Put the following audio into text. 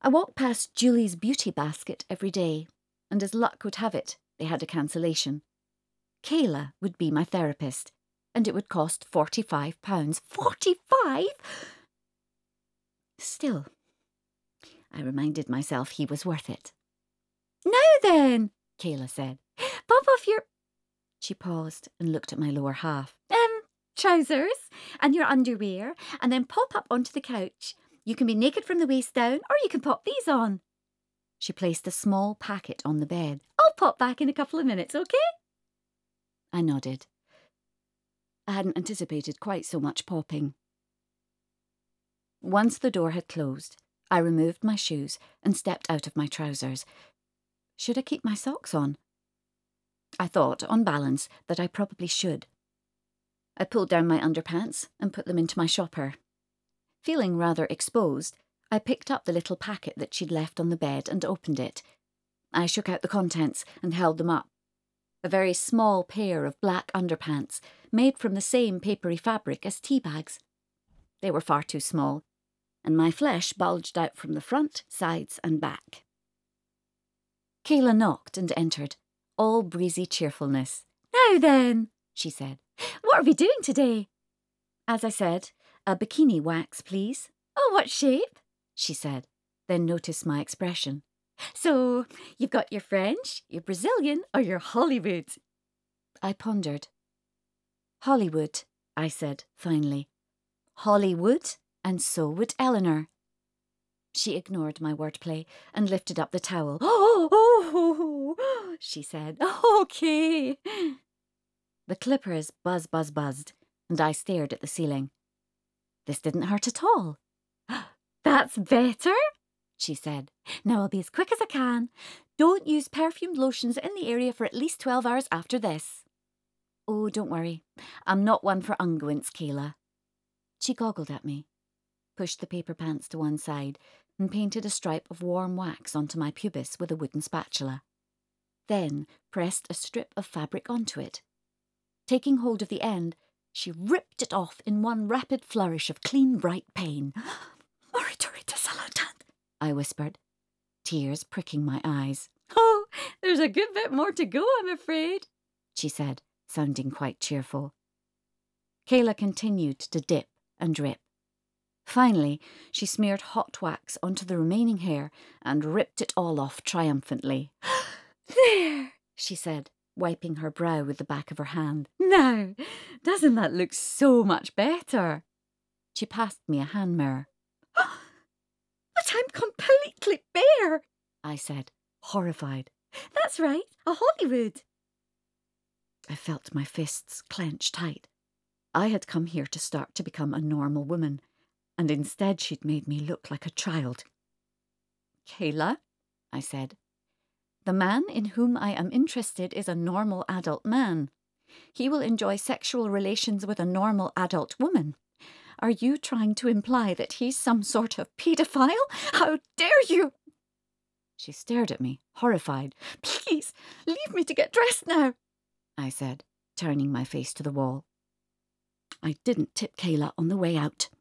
I walked past Julie's beauty basket every day, and as luck would have it, they had a cancellation. Kayla would be my therapist, and it would cost £45. 45? Still, I reminded myself he was worth it. Now then, Kayla said, pop off your... She paused and looked at my lower half. Trousers and your underwear, and then pop up onto the couch. You can be naked from the waist down, or you can pop these on. She placed a small packet on the bed. I'll pop back in a couple of minutes, okay? I nodded. I hadn't anticipated quite so much popping. Once the door had closed, I removed my shoes and stepped out of my trousers. Should I keep my socks on? I thought, on balance, that I probably should. I pulled down my underpants and put them into my shopper. Feeling rather exposed, I picked up the little packet that she'd left on the bed and opened it. I shook out the contents and held them up. A very small pair of black underpants, made from the same papery fabric as tea bags. They were far too small, and my flesh bulged out from the front, sides and back. Kayla knocked and entered, all breezy cheerfulness. Now then, she said. What are we doing today? As I said, a bikini wax, please. Oh, what shape? She said, then noticed my expression. So, you've got your French, your Brazilian, or your Hollywood? I pondered. Hollywood, I said, finally. Hollywood, and so would Eleanor. She ignored my wordplay and lifted up the towel. Oh, she said. Okay. The clippers buzzed, and I stared at the ceiling. This didn't hurt at all. That's better, she said. Now I'll be as quick as I can. Don't use perfumed lotions in the area for at least 12 hours after this. Oh, don't worry. I'm not one for unguents, Kayla. She goggled at me, pushed the paper pants to one side, and painted a stripe of warm wax onto my pubis with a wooden spatula. Then pressed a strip of fabric onto it. Taking hold of the end, she ripped it off in one rapid flourish of clean, bright pain. Moriturita salutant, I whispered, tears pricking my eyes. Oh, there's a good bit more to go, I'm afraid, she said, sounding quite cheerful. Kayla continued to dip and drip. Finally, she smeared hot wax onto the remaining hair and ripped it all off triumphantly. There, she said, wiping her brow with the back of her hand. Now, doesn't that look so much better? She passed me a hand mirror. But I'm completely bare, I said, horrified. That's right, a Hollywood. I felt my fists clench tight. I had come here to start to become a normal woman, and instead she'd made me look like a child. Kayla, I said, the man in whom I am interested is a normal adult man. He will enjoy sexual relations with a normal adult woman. Are you trying to imply that he's some sort of paedophile? How dare you? She stared at me, horrified. Please, leave me to get dressed now, I said, turning my face to the wall. I didn't tip Kayla on the way out.